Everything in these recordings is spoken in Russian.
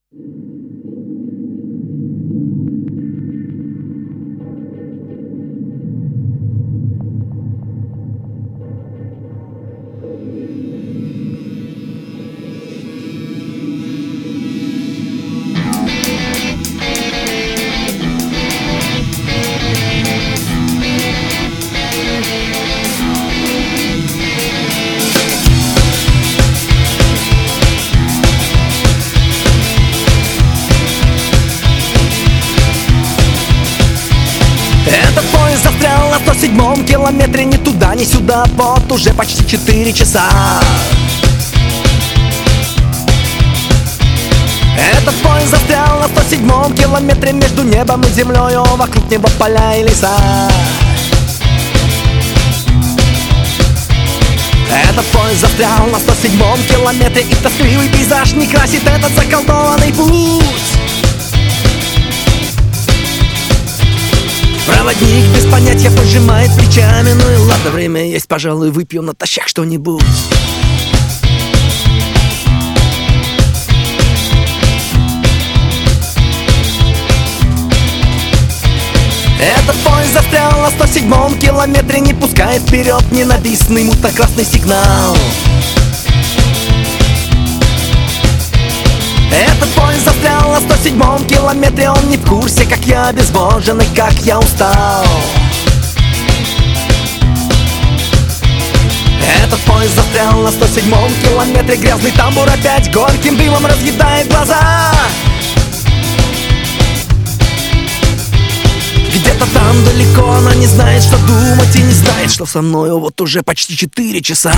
Этот поезд застрял на 107-м километре, ни туда, ни сюда, вот уже почти 4 часа. Этот поезд застрял на 107-м километре, между небом и землей, вокруг него поля и леса. Этот поезд застрял на 107-м километре, и тоскливый пейзаж не красит этот заколдованный путь. Проводник без понятия пожимает плечами. Ну и ладно, время есть, пожалуй, выпью натощак что-нибудь. Этот поезд застрял на 107-м километре, не пускает вперед ненавистный мутно-красный сигнал. Этот поезд застрял на 107-м километре, он не в курсе, как я обезвожен и как я устал. Этот поезд застрял на 107-м километре, грязный тамбур опять горьким дымом разъедает глаза. Где-то там далеко она не знает, что думать, и не знает, что со мною вот уже почти 4 часа.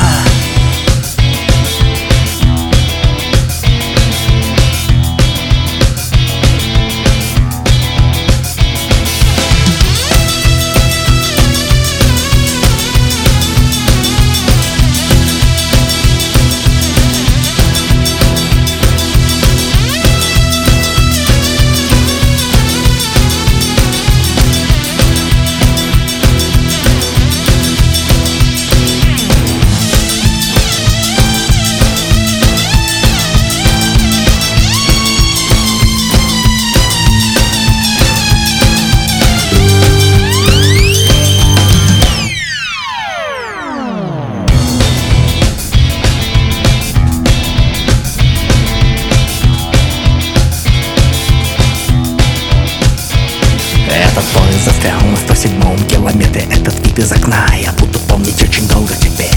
Этот поезд застрял на 107-м километре, этот вид из окна я буду помнить очень долго теперь.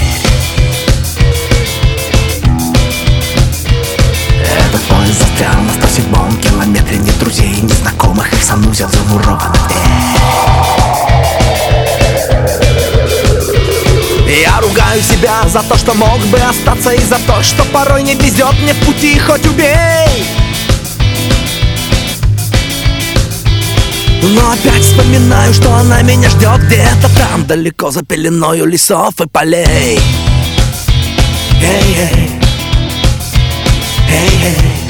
Этот поезд застрял на 107-м километре, ни друзей, ни знакомых, их санузел замурована дверь. Я ругаю себя за то, что мог бы остаться, и за то, что порой не везет мне в пути, хоть убей. Но опять вспоминаю, что она меня ждет где-то там, далеко за пеленою лесов и полей. Эй, эй, эй, эй.